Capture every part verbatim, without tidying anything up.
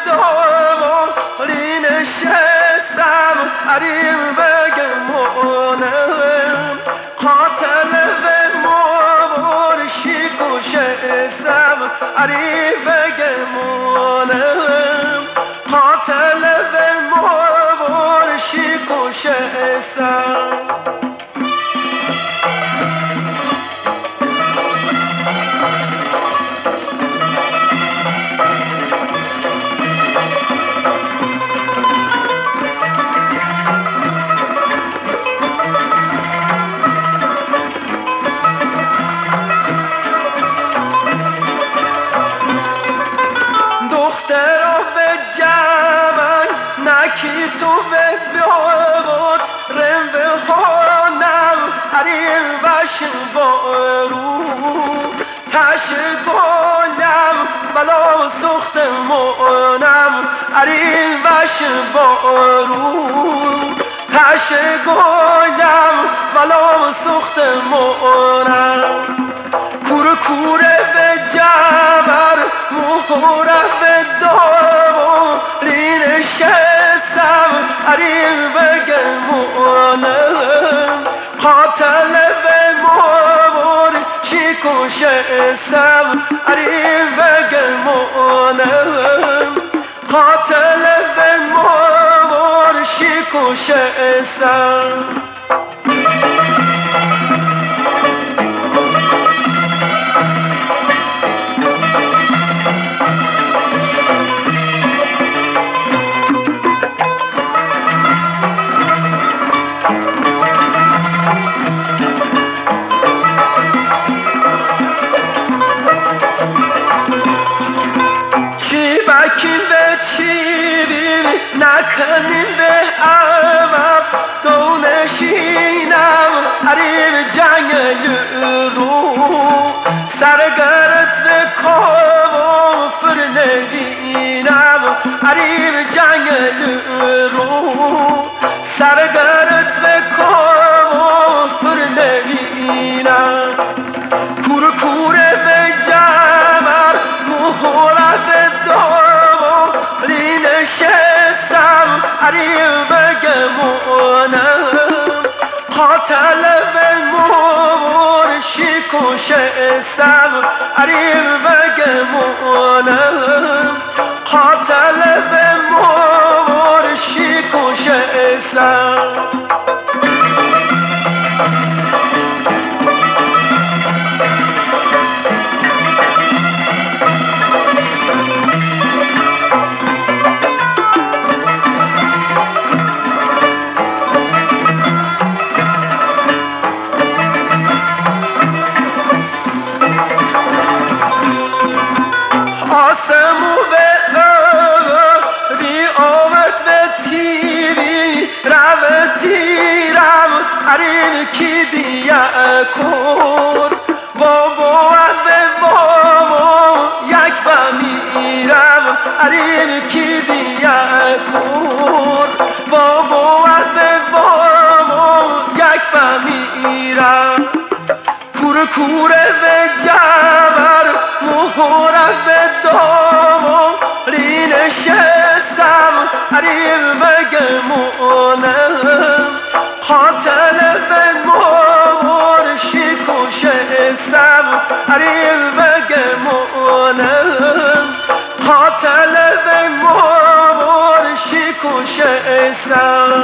دولی نشستم عریم بگمونم قاتل به مرشی کشستم عریم بگمونم قاتل به مرشی کشستم کی تو به بیابد رم به هانم عریم وش بارو تش گلم بلا سخت مونم عریم وش بارو تش گلم بلا سخت مونم کور کور به جبر مهره به دولی نشستم عریم بگمونم قاتل به مرشی کشستم عریم بگمونم قاتل به مرشی کشستم بکیم به چیبیم نکنیم به عوض دو نشینم عریم جنگ رو سرگرد به کافر نبینم عریم جنگ رو سرگرد به کافر نبینم کور کور به جمر مهره به دولی نشستم عریم بگمونم قاتل به مرشی کشستم عریم بگمونم قاتل به مرشی کشستم آسمو به ری آمد به تیری رو تیرم عریم کی دیه کن بابا به بابا یک بمیرم عریم کی دیه کن بابا به بابا یک بمیرم کور کور به جبر مهره به دولی نشستم عریم بگمونم قاتل به مرشی کشستم عریم بگمونم قاتل به مرشی کشستم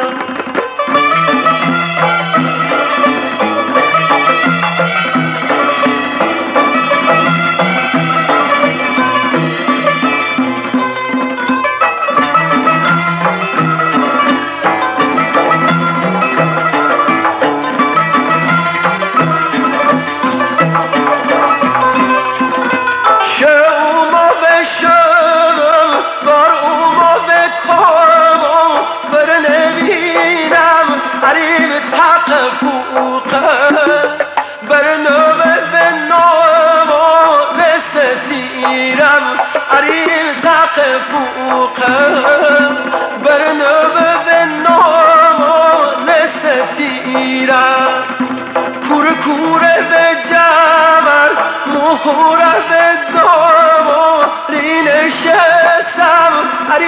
عریم تق فوقم برنوه به نال ستیرم کور کور به جمل مهره به دولی نشستم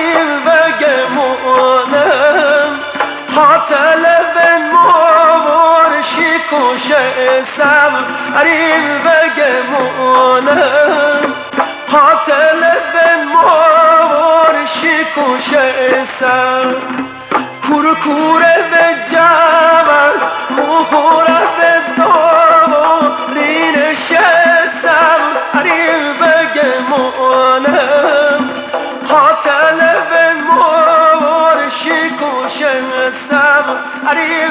سب عریب بگمونم قاتل به مور شکوش سب کور کوره به جمل مهوره به دولین شسب عریب بگمونم قاتل به مور شکوش سب عریب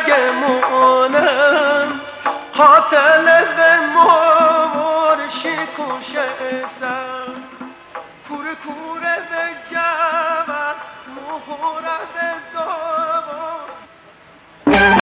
بگمونم قاتل به مور شکوش سب کور کوره به جمل